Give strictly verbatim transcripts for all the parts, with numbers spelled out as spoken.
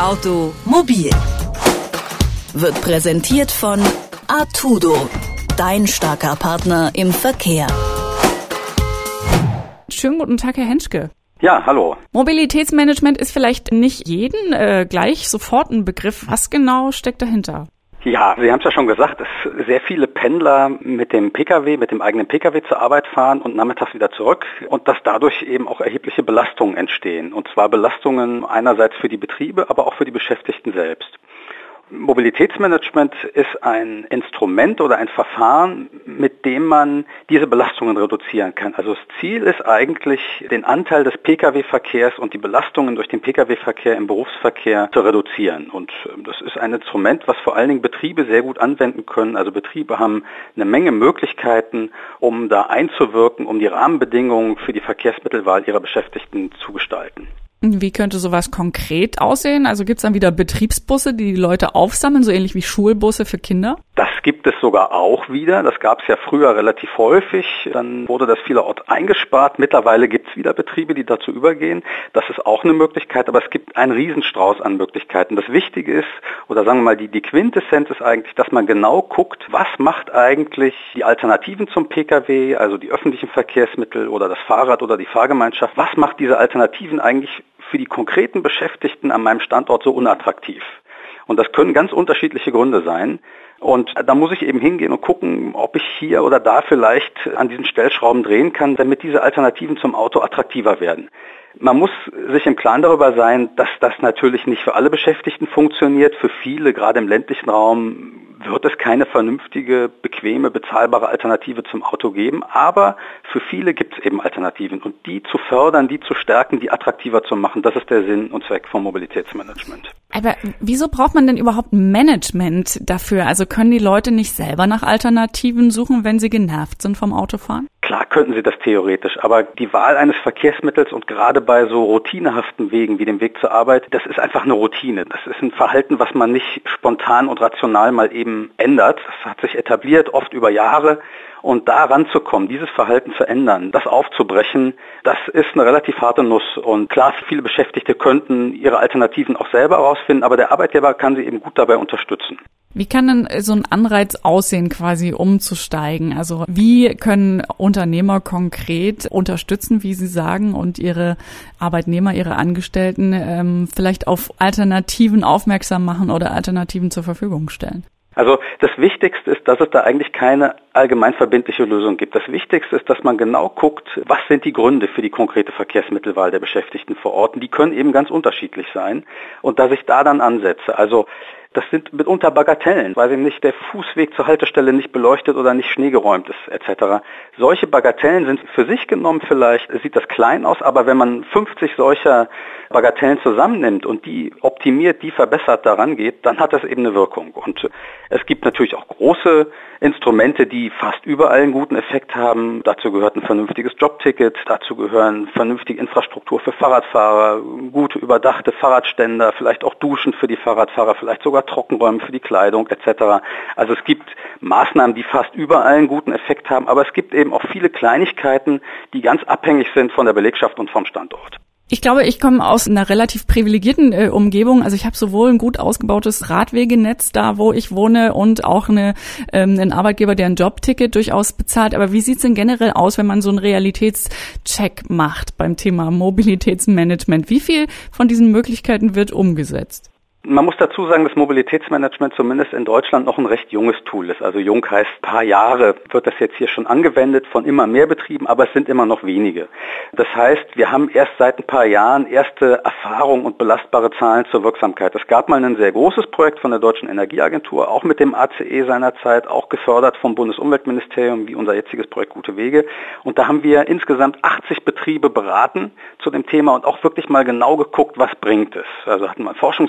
Automobil wird präsentiert von Artudo, dein starker Partner im Verkehr. Schönen guten Tag, Herr Henschke. Ja, hallo. Mobilitätsmanagement ist vielleicht nicht jeden äh, gleich sofort ein Begriff. Was genau steckt dahinter? Ja, Sie haben es ja schon gesagt, dass sehr viele Pendler mit dem Pkw, mit dem eigenen Pkw zur Arbeit fahren und nachmittags wieder zurück und dass dadurch eben auch erhebliche Belastungen entstehen. Und zwar Belastungen einerseits für die Betriebe, aber auch für die Beschäftigten selbst. Mobilitätsmanagement ist ein Instrument oder ein Verfahren, mit dem man diese Belastungen reduzieren kann. Also das Ziel ist eigentlich, den Anteil des Pkw-Verkehrs und die Belastungen durch den Pkw-Verkehr im Berufsverkehr zu reduzieren. Und das ist ein Instrument, was vor allen Dingen Betriebe sehr gut anwenden können. Also Betriebe haben eine Menge Möglichkeiten, um da einzuwirken, um die Rahmenbedingungen für die Verkehrsmittelwahl ihrer Beschäftigten zu gestalten. Wie könnte sowas konkret aussehen? Also gibt es dann wieder Betriebsbusse, die die Leute aufsammeln, so ähnlich wie Schulbusse für Kinder? Das gibt es sogar auch wieder. Das gab es ja früher relativ häufig. Dann wurde das vielerorts eingespart. Mittlerweile gibt es wieder Betriebe, die dazu übergehen. Das ist auch eine Möglichkeit, aber es gibt einen Riesenstrauß an Möglichkeiten. Das Wichtige ist, oder sagen wir mal, die, die Quintessenz ist eigentlich, dass man genau guckt, was macht eigentlich die Alternativen zum Pkw, also die öffentlichen Verkehrsmittel oder das Fahrrad oder die Fahrgemeinschaft, was macht diese Alternativen eigentlich für die konkreten Beschäftigten an meinem Standort so unattraktiv? Und das können ganz unterschiedliche Gründe sein. Und da muss ich eben hingehen und gucken, ob ich hier oder da vielleicht an diesen Stellschrauben drehen kann, damit diese Alternativen zum Auto attraktiver werden. Man muss sich im Klaren darüber sein, dass das natürlich nicht für alle Beschäftigten funktioniert. Für viele, gerade im ländlichen Raum, wird es keine vernünftige, bequeme, bezahlbare Alternative zum Auto geben. Aber für viele gibt es eben Alternativen. Und die zu fördern, die zu stärken, die attraktiver zu machen, das ist der Sinn und Zweck vom Mobilitätsmanagement. Aber wieso braucht man denn überhaupt Management dafür? Also können die Leute nicht selber nach Alternativen suchen, wenn sie genervt sind vom Autofahren? Klar könnten sie das theoretisch, aber die Wahl eines Verkehrsmittels und gerade bei so routinehaften Wegen wie dem Weg zur Arbeit, das ist einfach eine Routine. Das ist ein Verhalten, was man nicht spontan und rational mal eben ändert. Das hat sich etabliert, oft über Jahre. Und da ranzukommen, dieses Verhalten zu ändern, das aufzubrechen, das ist eine relativ harte Nuss. Und klar, viele Beschäftigte könnten ihre Alternativen auch selber herausfinden, aber der Arbeitgeber kann sie eben gut dabei unterstützen. Wie kann denn so ein Anreiz aussehen, quasi umzusteigen? Also wie können Unternehmer konkret unterstützen, wie Sie sagen, und ihre Arbeitnehmer, ihre Angestellten ähm, vielleicht auf Alternativen aufmerksam machen oder Alternativen zur Verfügung stellen? Also das Wichtigste ist, dass es da eigentlich keine allgemein verbindliche Lösung gibt. Das Wichtigste ist, dass man genau guckt, was sind die Gründe für die konkrete Verkehrsmittelwahl der Beschäftigten vor Ort. Und die können eben ganz unterschiedlich sein. Und dass ich da dann ansetze. Also das sind mitunter Bagatellen, weil eben nicht der Fußweg zur Haltestelle nicht beleuchtet oder nicht schneegeräumt ist, et cetera. Solche Bagatellen sind für sich genommen vielleicht, sieht das klein aus, aber wenn man fünfzig solcher Bagatellen zusammennimmt und die optimiert, die verbessert daran geht, dann hat das eben eine Wirkung. Und es gibt natürlich auch große Instrumente, die fast überall einen guten Effekt haben. Dazu gehört ein vernünftiges Jobticket, dazu gehören vernünftige Infrastruktur für Fahrradfahrer, gute überdachte Fahrradständer, vielleicht auch Duschen für die Fahrradfahrer, vielleicht sogar Trockenräume für die Kleidung et cetera. Also es gibt Maßnahmen, die fast überall einen guten Effekt haben, aber es gibt eben auch viele Kleinigkeiten, die ganz abhängig sind von der Belegschaft und vom Standort. Ich glaube, ich komme aus einer relativ privilegierten äh, Umgebung. Also ich habe sowohl ein gut ausgebautes Radwegenetz da, wo ich wohne, und auch eine, ähm, einen Arbeitgeber, der ein Jobticket durchaus bezahlt. Aber wie sieht's denn generell aus, wenn man so einen Realitätscheck macht beim Thema Mobilitätsmanagement? Wie viel von diesen Möglichkeiten wird umgesetzt? Man muss dazu sagen, dass Mobilitätsmanagement zumindest in Deutschland noch ein recht junges Tool ist. Also jung heißt, ein paar Jahre wird das jetzt hier schon angewendet von immer mehr Betrieben, aber es sind immer noch wenige. Das heißt, wir haben erst seit ein paar Jahren erste Erfahrungen und belastbare Zahlen zur Wirksamkeit. Es gab mal ein sehr großes Projekt von der Deutschen Energieagentur, auch mit dem A C E seinerzeit, auch gefördert vom Bundesumweltministerium, wie unser jetziges Projekt Gute Wege. Und da haben wir insgesamt achtzig Betriebe beraten zu dem Thema und auch wirklich mal genau geguckt, was bringt es. Also hatten wir ein Forschungsinstitut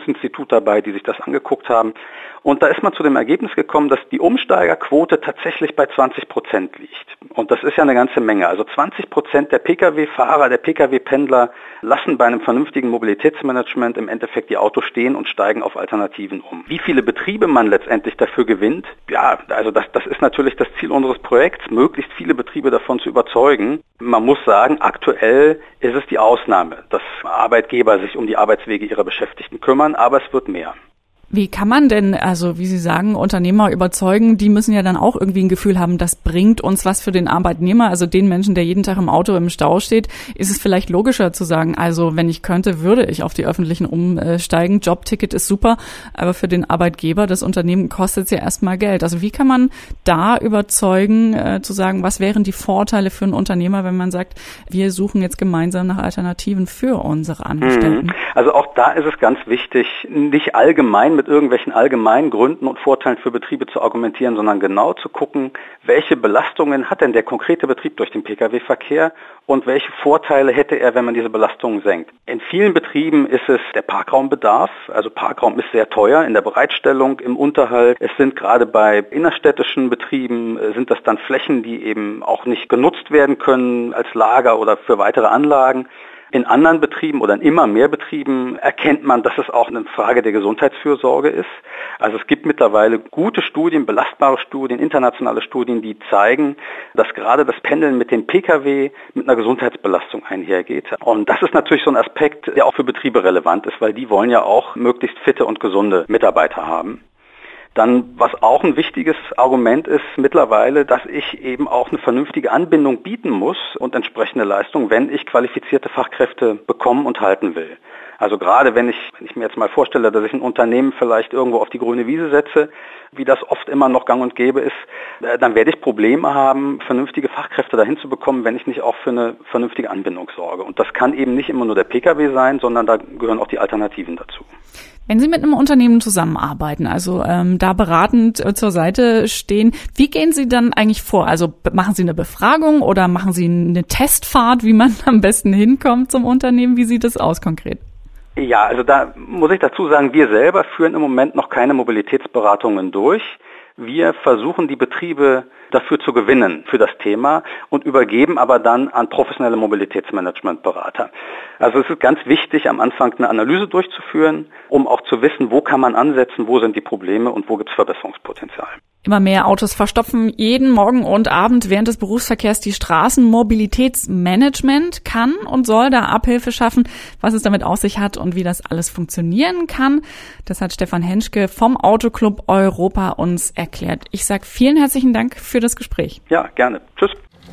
Institut dabei, die sich das angeguckt haben. Und da ist man zu dem Ergebnis gekommen, dass die Umsteigerquote tatsächlich bei zwanzig Prozent liegt. Und das ist ja eine ganze Menge. Also zwanzig Prozent der Pkw-Fahrer, der Pkw-Pendler lassen bei einem vernünftigen Mobilitätsmanagement im Endeffekt die Autos stehen und steigen auf Alternativen um. Wie viele Betriebe man letztendlich dafür gewinnt, ja, also das, das ist natürlich das Ziel unseres Projekts, möglichst viele Betriebe davon zu überzeugen. Man muss sagen, aktuell ist es die Ausnahme, dass Arbeitgeber sich um die Arbeitswege ihrer Beschäftigten kümmern, aber es wird mehr. Wie kann man denn, also wie Sie sagen, Unternehmer überzeugen? Die müssen ja dann auch irgendwie ein Gefühl haben, das bringt uns was für den Arbeitnehmer, also den Menschen, der jeden Tag im Auto im Stau steht. Ist es vielleicht logischer zu sagen, also wenn ich könnte, würde ich auf die Öffentlichen umsteigen. Jobticket ist super, aber für den Arbeitgeber, das Unternehmen kostet es ja erstmal Geld. Also wie kann man da überzeugen, äh, zu sagen, was wären die Vorteile für einen Unternehmer, wenn man sagt, wir suchen jetzt gemeinsam nach Alternativen für unsere Angestellten? Also auch da ist es ganz wichtig, nicht allgemein mit mit irgendwelchen allgemeinen Gründen und Vorteilen für Betriebe zu argumentieren, sondern genau zu gucken, welche Belastungen hat denn der konkrete Betrieb durch den Pkw-Verkehr und welche Vorteile hätte er, wenn man diese Belastungen senkt. In vielen Betrieben ist es der Parkraumbedarf, also Parkraum ist sehr teuer in der Bereitstellung, im Unterhalt. Es sind gerade bei innerstädtischen Betrieben, sind das dann Flächen, die eben auch nicht genutzt werden können als Lager oder für weitere Anlagen. In anderen Betrieben oder in immer mehr Betrieben erkennt man, dass es auch eine Frage der Gesundheitsfürsorge ist. Also es gibt mittlerweile gute Studien, belastbare Studien, internationale Studien, die zeigen, dass gerade das Pendeln mit dem Pkw mit einer Gesundheitsbelastung einhergeht. Und das ist natürlich so ein Aspekt, der auch für Betriebe relevant ist, weil die wollen ja auch möglichst fitte und gesunde Mitarbeiter haben. Dann, was auch ein wichtiges Argument ist mittlerweile, dass ich eben auch eine vernünftige Anbindung bieten muss und entsprechende Leistung, wenn ich qualifizierte Fachkräfte bekommen und halten will. Also gerade wenn ich, wenn ich mir jetzt mal vorstelle, dass ich ein Unternehmen vielleicht irgendwo auf die grüne Wiese setze, wie das oft immer noch gang und gäbe ist, dann werde ich Probleme haben, vernünftige Fachkräfte dahin zu bekommen, wenn ich nicht auch für eine vernünftige Anbindung sorge. Und das kann eben nicht immer nur der Pkw sein, sondern da gehören auch die Alternativen dazu. Wenn Sie mit einem Unternehmen zusammenarbeiten, also ähm, da beratend äh, zur Seite stehen, wie gehen Sie dann eigentlich vor? Also machen Sie eine Befragung oder machen Sie eine Testfahrt, wie man am besten hinkommt zum Unternehmen? Wie sieht das aus konkret? Ja, also da muss ich dazu sagen, wir selber führen im Moment noch keine Mobilitätsberatungen durch. Wir versuchen die Betriebe dafür zu gewinnen, für das Thema, und übergeben aber dann an professionelle Mobilitätsmanagementberater. Also es ist ganz wichtig, am Anfang eine Analyse durchzuführen, um auch zu wissen, wo kann man ansetzen, wo sind die Probleme und wo gibt es Verbesserungspotenzial. Immer mehr Autos verstopfen jeden Morgen und Abend während des Berufsverkehrs die Straßen. Mobilitätsmanagement kann und soll da Abhilfe schaffen, was es damit auf sich hat und wie das alles funktionieren kann. Das hat Stefan Henschke vom Autoclub Europa uns erklärt. Ich sage vielen herzlichen Dank für das Gespräch. Ja, gerne. Tschüss.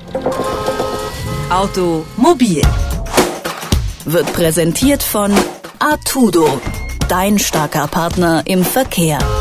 Automobil wird präsentiert von Artudo, dein starker Partner im Verkehr.